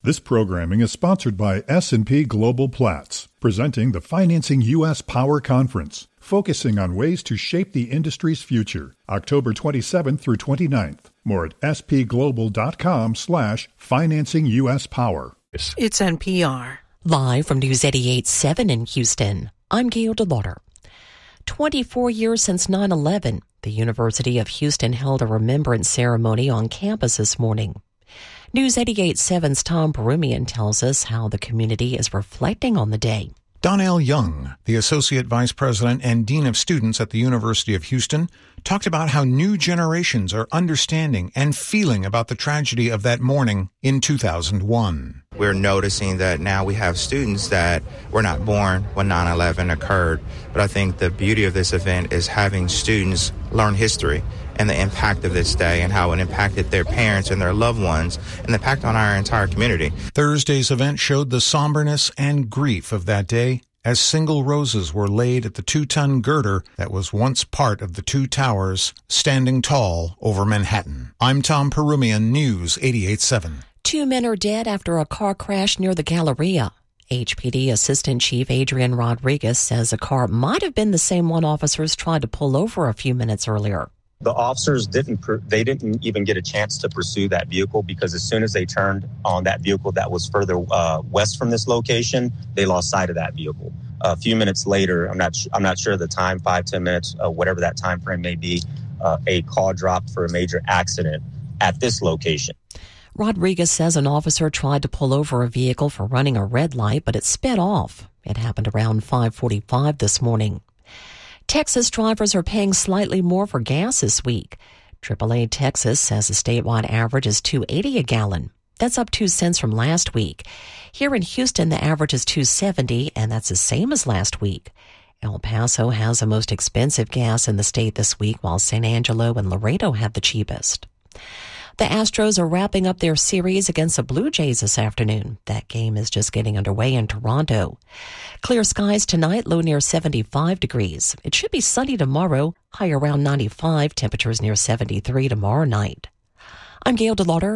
This programming is sponsored by S&P Global Platts, presenting the Financing U.S. Power Conference, focusing on ways to shape the industry's future, October 27th through 29th. More at spglobal.com/financinguspower. It's NPR. Live from News 88.7 in Houston, I'm Gail DeLauder. 24 years since 9/11, the University of Houston held a remembrance ceremony on campus this morning. News 88.7's Tom Perumian tells us how the community is reflecting on the day. Donnell Young, the Associate Vice President and Dean of Students at the University of Houston, talked about how new generations are understanding and feeling about the tragedy of that morning in 2001. We're noticing that now we have students that were not born when 9/11 occurred. But I think the beauty of this event is having students learn history and the impact of this day and how it impacted their parents and their loved ones and the impact on our entire community. Thursday's event showed the somberness and grief of that day as single roses were laid at the 2-ton girder that was once part of the two towers standing tall over Manhattan. I'm Tom Perumian, News 88.7. 2 men are dead after a car crash near the Galleria. HPD Assistant Chief Adrian Rodriguez says a car might have been the same one officers tried to pull over a few minutes earlier. The officers didn't even get a chance to pursue that vehicle because as soon as they turned on that vehicle that was further west from this location, they lost sight of that vehicle. A few minutes later, I'm not sure the time, 5-10 minutes, whatever that time frame may be, a call dropped for a major accident at this location. Rodriguez says an officer tried to pull over a vehicle for running a red light, but it sped off. It happened around 5:45 this morning. Texas drivers are paying slightly more for gas this week. AAA Texas says the statewide average is $2.80 a gallon. That's up 2 cents from last week. Here in Houston, the average is $2.70, and that's the same as last week. El Paso has the most expensive gas in the state this week, while San Angelo and Laredo have the cheapest. The Astros are wrapping up their series against the Blue Jays this afternoon. That game is just getting underway in Toronto. Clear skies tonight, low near 75 degrees. It should be sunny tomorrow, high around 95, temperatures near 73 tomorrow night. I'm Gail DeLauder.